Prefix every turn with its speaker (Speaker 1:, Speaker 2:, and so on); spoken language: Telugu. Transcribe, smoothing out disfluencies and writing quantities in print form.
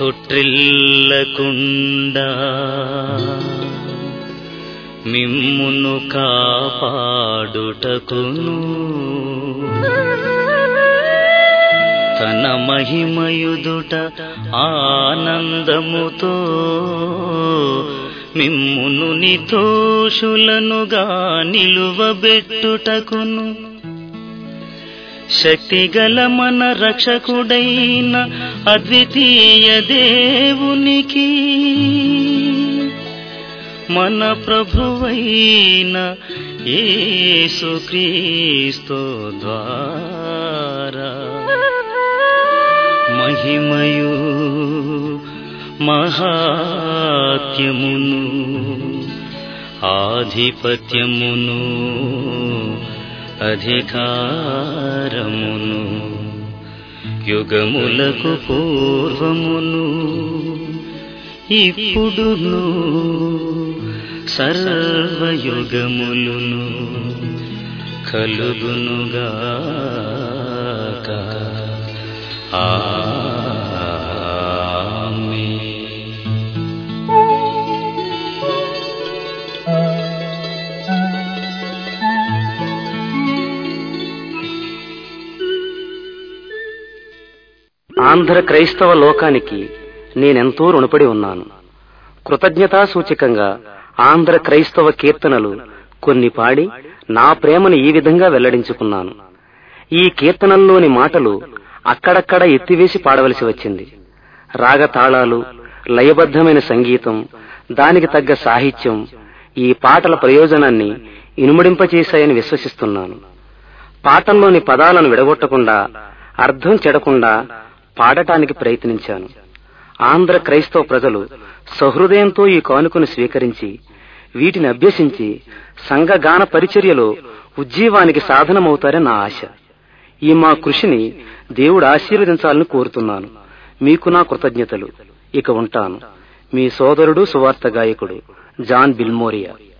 Speaker 1: తొట్టిల్లకుండా మిమ్మును కాపాడుటకును తన మహిమయుదుట ఆనందముతో మిమ్మును నిర్దోషులనుగా నిలువబెట్టుటకును శక్తిగల మన రక్షకుడైన అద్వితీయ దేవునికి మన ప్రభువైన యేసుక్రీస్తు ద్వారా మహిమయు మహాత్యమును ఆధిపత్యమును అధికారమును యుగములకు పూర్వమును ఇప్పుడును సర్వయుగములును కలుగునుగాక. ఆమేన్.
Speaker 2: ఆంధ్ర క్రైస్తవ లోకానికి నేనెంతో రుణపడి ఉన్నాను. కృతజ్ఞతా సూచకంగా ఆంధ్ర క్రైస్తవ కీర్తనలు కొన్ని పాడి నా ప్రేమను ఈ విధంగా వెల్లడించుకున్నాను. ఈ కీర్తనల్లోని మాటలు అక్కడక్కడ ఎత్తివేసి పాడవలసి వచ్చింది. రాగతాళాలు, లయబద్ధమైన సంగీతం, దానికి తగ్గ సాహిత్యం ఈ పాటల ప్రయోజనాన్ని ఇనుమడింపచేశాయని విశ్వసిస్తున్నాను. పాటల్లోని పదాలను విడగొట్టకుండా, అర్థం చెడకుండా పాడటానికి ప్రయత్నించాను. ఆంధ్ర క్రైస్తవ ప్రజలు సహృదయంతో ఈ కానుకను స్వీకరించి వీటిని అభ్యసించి సంఘగాన పరిచర్యలో ఉజ్జీవానికి సాధనమవుతారని నా ఆశ. ఈ మా కృషిని దేవుడు ఆశీర్వదించాలని కోరుతున్నాను. మీకు నా కృతజ్ఞతలు. ఇక ఉంటాను. మీ సోదరుడు, సువార్త గాయకుడు జాన్ బిల్మోరియా.